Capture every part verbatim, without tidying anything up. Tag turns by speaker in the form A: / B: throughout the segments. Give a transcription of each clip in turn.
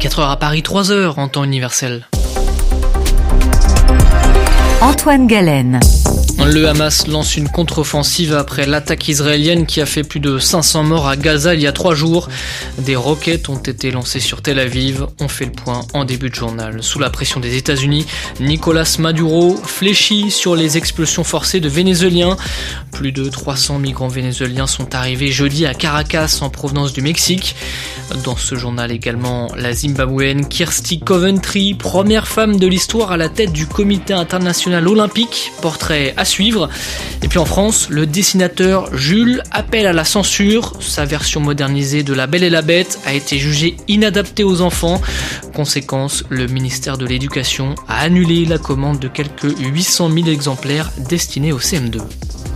A: quatre heures à Paris, trois heures en temps universel.
B: Antoine Galen.
A: Le Hamas lance une contre-offensive après l'attaque israélienne qui a fait plus de cinq cents morts à Gaza il y a trois jours. Des roquettes ont été lancées sur Tel Aviv. On fait le point en début de journal. Sous la pression des États-Unis, Nicolás Maduro fléchit sur les expulsions forcées de Vénézuéliens. Plus de trois cents migrants vénézuéliens sont arrivés jeudi à Caracas en provenance du Mexique. Dans ce journal également, la Zimbabwéenne Kirsty Coventry, première femme de l'histoire à la tête du comité international olympique. Portrait à suivre. Et puis en France, le dessinateur Jules appelle à la censure. Sa version modernisée de La Belle et la Bête a été jugée inadaptée aux enfants. Conséquence, le ministère de l'Éducation a annulé la commande de quelques huit cent mille exemplaires destinés au C M deux.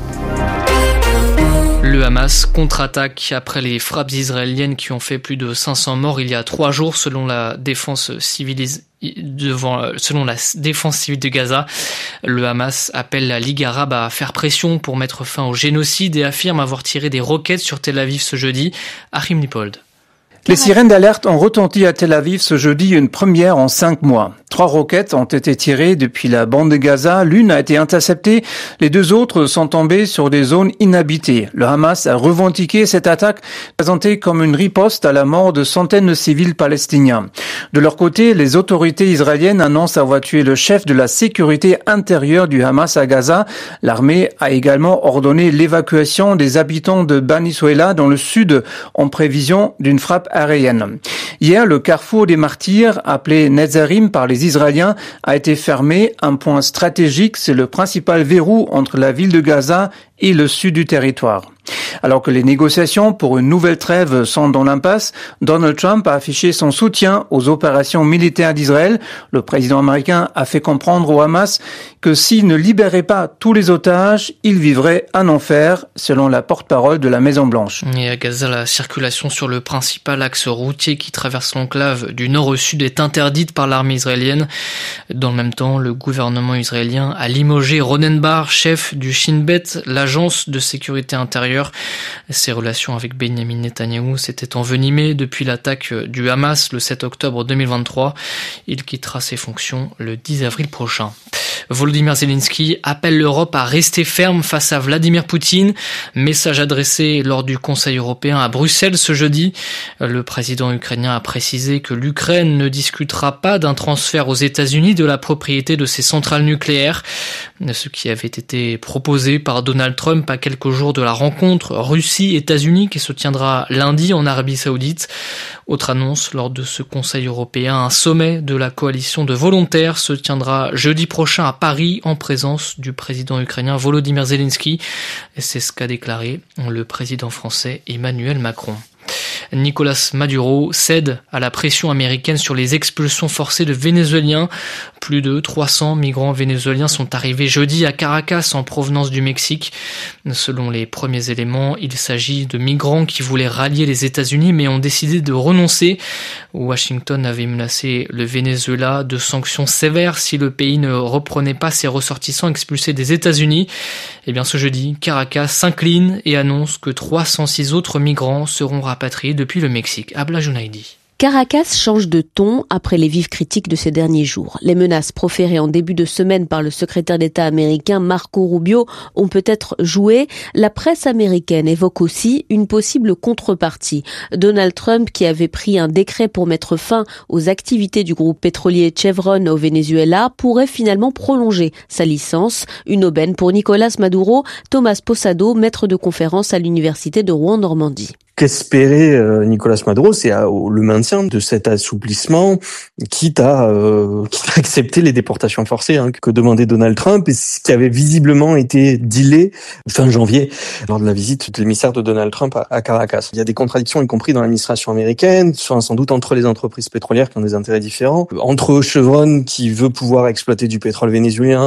A: Le Hamas contre-attaque après les frappes israéliennes qui ont fait plus de cinq cents morts il y a trois jours selon la défense civile devant, selon la défense civile de Gaza. Le Hamas appelle la Ligue arabe à faire pression pour mettre fin au génocide et affirme avoir tiré des roquettes sur Tel Aviv ce jeudi. Achim Lipold.
C: Les sirènes d'alerte ont retenti à Tel Aviv ce jeudi, une première en cinq mois. Trois roquettes ont été tirées depuis la bande de Gaza. L'une a été interceptée. Les deux autres sont tombées sur des zones inhabitées. Le Hamas a revendiqué cette attaque, présentée comme une riposte à la mort de centaines de civils palestiniens. De leur côté, les autorités israéliennes annoncent avoir tué le chef de la sécurité intérieure du Hamas à Gaza. L'armée a également ordonné l'évacuation des habitants de Bani Soueila dans le sud en prévision d'une frappe aérienne. Hier, le carrefour des martyrs, appelé Netzarim par les Israéliens, a été fermé. Un point stratégique, c'est le principal verrou entre la ville de Gaza et le sud du territoire. Alors que les négociations pour une nouvelle trêve sont dans l'impasse, Donald Trump a affiché son soutien aux opérations militaires d'Israël. Le président américain a fait comprendre au Hamas que s'il ne libérait pas tous les otages, il vivrait un enfer, selon la porte-parole de la Maison-Blanche.
A: Et à Gaza, la circulation sur le principal axe routier qui traverse l'enclave du nord au sud est interdite par l'armée israélienne. Dans le même temps, le gouvernement israélien a limogé Ronen Bar, chef du Shin Bet, l'agence de sécurité intérieure. Ses relations avec Benyamin Netanyahou s'étaient envenimées depuis l'attaque du Hamas le sept octobre deux mille vingt-trois. Il quittera ses fonctions le dix avril prochain. Volodymyr Zelensky appelle l'Europe à rester ferme face à Vladimir Poutine. Message adressé lors du Conseil européen à Bruxelles ce jeudi. Le président ukrainien a précisé que l'Ukraine ne discutera pas d'un transfert aux États-Unis de la propriété de ses centrales nucléaires, ce qui avait été proposé par Donald Trump à quelques jours de la rencontre Russie-États-Unis qui se tiendra lundi en Arabie Saoudite. Autre annonce lors de ce Conseil européen, un sommet de la coalition de volontaires se tiendra jeudi prochain à Paris en présence du président ukrainien Volodymyr Zelensky. C'est ce qu'a déclaré le président français Emmanuel Macron. Nicolás Maduro cède à la pression américaine sur les expulsions forcées de Vénézuéliens. Plus de trois cents migrants vénézuéliens sont arrivés jeudi à Caracas en provenance du Mexique. Selon les premiers éléments, il s'agit de migrants qui voulaient rallier les États-Unis mais ont décidé de renoncer. Washington avait menacé le Venezuela de sanctions sévères si le pays ne reprenait pas ses ressortissants expulsés des États-Unis. Et bien ce jeudi, Caracas s'incline et annonce que trois cent six autres migrants seront rapatriés depuis le Mexique. Abla Junaidi.
D: Caracas change de ton après les vives critiques de ces derniers jours. Les menaces proférées en début de semaine par le secrétaire d'État américain Marco Rubio ont peut-être joué. La presse américaine évoque aussi une possible contrepartie. Donald Trump, qui avait pris un décret pour mettre fin aux activités du groupe pétrolier Chevron au Venezuela, pourrait finalement prolonger sa licence. Une aubaine pour Nicolás Maduro. Thomas Posado, maître de conférence à l'université de Rouen-Normandie.
E: Qu'espérait euh, Nicolás Maduro, c'est à, au, le maintien de cet assouplissement, quitte à, euh, quitte à accepter les déportations forcées hein, que demandait Donald Trump, et ce qui avait visiblement été dealé fin janvier lors de la visite de l'émissaire de Donald Trump à, à Caracas. Il y a des contradictions, y compris dans l'administration américaine, soit sans doute entre les entreprises pétrolières qui ont des intérêts différents, entre Chevron qui veut pouvoir exploiter du pétrole vénézuélien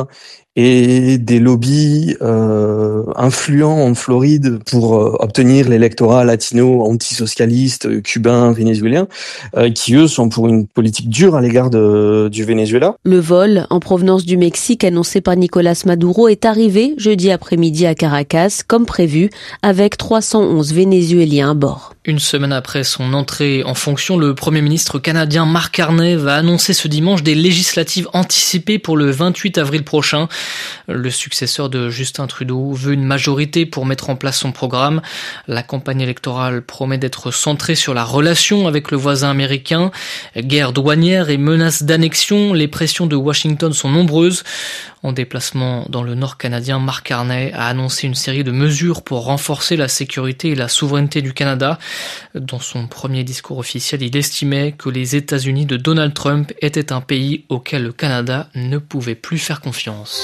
E: et des lobbies euh, influents en Floride pour euh, obtenir l'électorat latino, antisocialiste, cubain, vénézuélien, euh, qui eux sont pour une politique dure à l'égard de, du Venezuela.
D: Le vol en provenance du Mexique annoncé par Nicolás Maduro est arrivé jeudi après-midi à Caracas, comme prévu, avec trois cent onze Vénézuéliens à bord.
A: Une semaine après son entrée en fonction, le Premier ministre canadien Mark Carney va annoncer ce dimanche des législatives anticipées pour le vingt-huit avril prochain. Le successeur de Justin Trudeau veut une majorité pour mettre en place son programme. La campagne électorale promet d'être centrée sur la relation avec le voisin américain. Guerre douanière et menaces d'annexion, les pressions de Washington sont nombreuses. En déplacement dans le nord canadien, Mark Carney a annoncé une série de mesures pour renforcer la sécurité et la souveraineté du Canada. Dans son premier discours officiel, il estimait que les États-Unis de Donald Trump étaient un pays auquel le Canada ne pouvait plus faire confiance.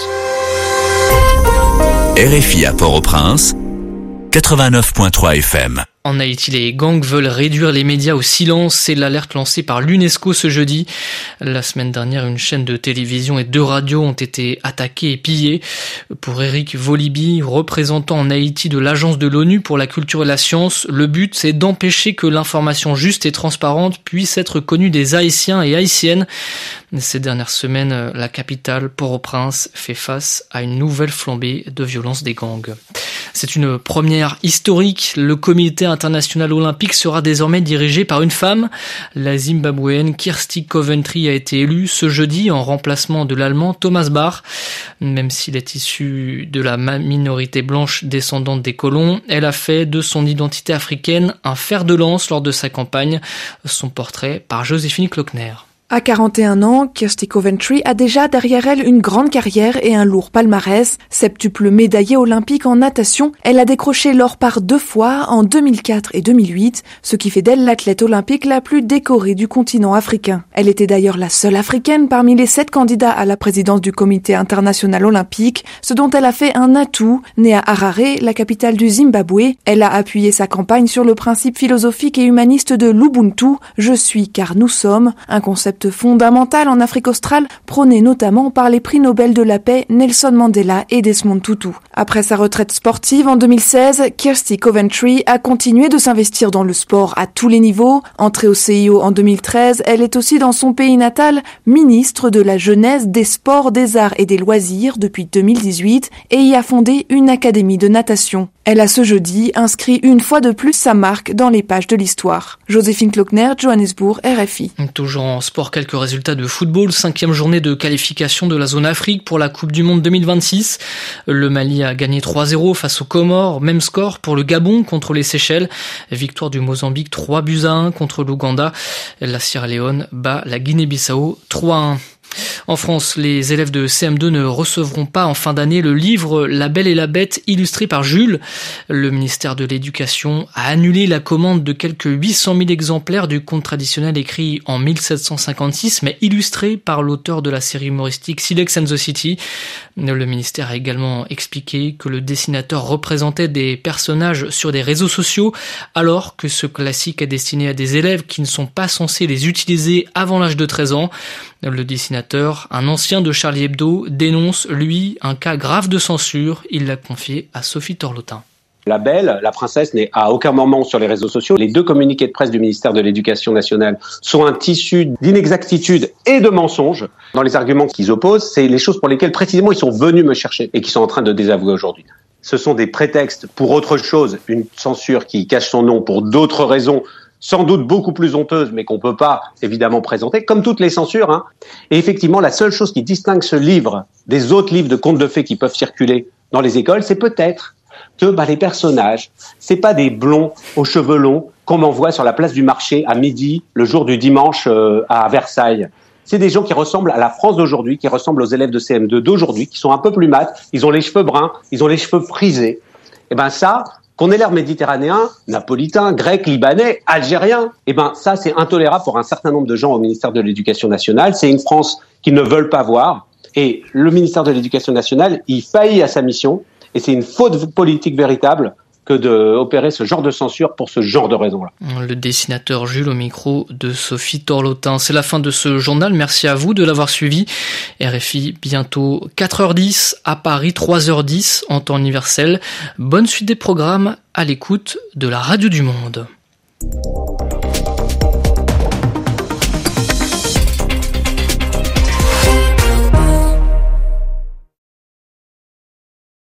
F: R F I à Port-au-Prince, quatre-vingt-neuf virgule trois F M.
A: En Haïti, les gangs veulent réduire les médias au silence. C'est l'alerte lancée par l'UNESCO ce jeudi. La semaine dernière, une chaîne de télévision et deux radios ont été attaquées et pillées. Pour Eric Volibi, représentant en Haïti de l'Agence de l'ONU pour la culture et la science, le but, c'est d'empêcher que l'information juste et transparente puisse être connue des Haïtiens et Haïtiennes. Ces dernières semaines, la capitale, Port-au-Prince, fait face à une nouvelle flambée de violence des gangs. C'est une première historique. Le comité international olympique sera désormais dirigé par une femme. La Zimbabwéenne Kirsty Coventry a été élue ce jeudi en remplacement de l'Allemand Thomas Bach. Même s'il est issu de la minorité blanche descendante des colons, elle a fait de son identité africaine un fer de lance lors de sa campagne. Son portrait par Joséphine Klockner.
G: À quarante et un ans, Kirsty Coventry a déjà derrière elle une grande carrière et un lourd palmarès. Septuple médaillée olympique en natation, elle a décroché l'or par deux fois en deux mille quatre et deux mille huit, ce qui fait d'elle l'athlète olympique la plus décorée du continent africain. Elle était d'ailleurs la seule africaine parmi les sept candidats à la présidence du comité international olympique, ce dont elle a fait un atout. Née à Harare, la capitale du Zimbabwe, elle a appuyé sa campagne sur le principe philosophique et humaniste de l'Ubuntu, « Je suis car nous sommes », un concept fondamentale en Afrique australe, prônée notamment par les prix Nobel de la paix Nelson Mandela et Desmond Tutu. Après sa retraite sportive en deux mille seize, Kirsty Coventry a continué de s'investir dans le sport à tous les niveaux. Entrée au C I O en deux mille treize, elle est aussi dans son pays natal ministre de la jeunesse, des sports, des arts et des loisirs depuis deux mille dix-huit et y a fondé une académie de natation. Elle a ce jeudi inscrit une fois de plus sa marque dans les pages de l'histoire. Joséphine Klockner, Johannesburg, R F I.
A: Toujours en sport, quelques résultats de football. Cinquième journée de qualification de la zone Afrique pour la Coupe du Monde deux mille vingt-six. Le Mali a gagné trois zéro face aux Comores. Même score pour le Gabon contre les Seychelles. Victoire du Mozambique trois buts à un contre l'Ouganda. La Sierra Leone bat la Guinée-Bissau trois à un. En France, les élèves de C M deux ne recevront pas en fin d'année le livre La Belle et la Bête illustré par Jules. Le ministère de l'Éducation a annulé la commande de quelques huit cent mille exemplaires du conte traditionnel écrit en mille sept cent cinquante-six, mais illustré par l'auteur de la série humoristique Silex and the City. Le ministère a également expliqué que le dessinateur représentait des personnages sur des réseaux sociaux, alors que ce classique est destiné à des élèves qui ne sont pas censés les utiliser avant l'âge de treize ans. Le dessinateur, un ancien de Charlie Hebdo, dénonce, lui, un cas grave de censure. Il l'a confié à Sophie Torlotin.
H: La Belle, la princesse, n'est à aucun moment sur les réseaux sociaux. Les deux communiqués de presse du ministère de l'Éducation nationale sont un tissu d'inexactitudes et de mensonges. Dans les arguments qu'ils opposent, c'est les choses pour lesquelles précisément ils sont venus me chercher et qui sont en train de désavouer aujourd'hui. Ce sont des prétextes pour autre chose, une censure qui cache son nom pour d'autres raisons, sans doute beaucoup plus honteuse, mais qu'on peut pas évidemment présenter, comme toutes les censures. Hein. Et effectivement, la seule chose qui distingue ce livre des autres livres de contes de fées qui peuvent circuler dans les écoles, c'est peut-être que bah, les personnages, c'est pas des blonds aux cheveux longs qu'on m'envoie sur la place du marché à midi, le jour du dimanche euh, à Versailles. C'est des gens qui ressemblent à la France d'aujourd'hui, qui ressemblent aux élèves de C M deux d'aujourd'hui, qui sont un peu plus mat, ils ont les cheveux bruns, ils ont les cheveux frisés. Et ben ça... Qu'on ait l'air méditerranéen, napolitain, grec, libanais, algérien, eh ben ça c'est intolérable pour un certain nombre de gens au ministère de l'Éducation nationale. C'est une France qu'ils ne veulent pas voir. Et le ministère de l'Éducation nationale, il faillit à sa mission. Et c'est une faute politique véritable que d'opérer ce genre de censure pour ce genre de raisons-là.
A: Le dessinateur Jules au micro de Sophie Torlotin. C'est la fin de ce journal. Merci à vous de l'avoir suivi. R F I, bientôt quatre heures dix, à Paris trois heures dix en temps universel. Bonne suite des programmes à l'écoute de la Radio du Monde.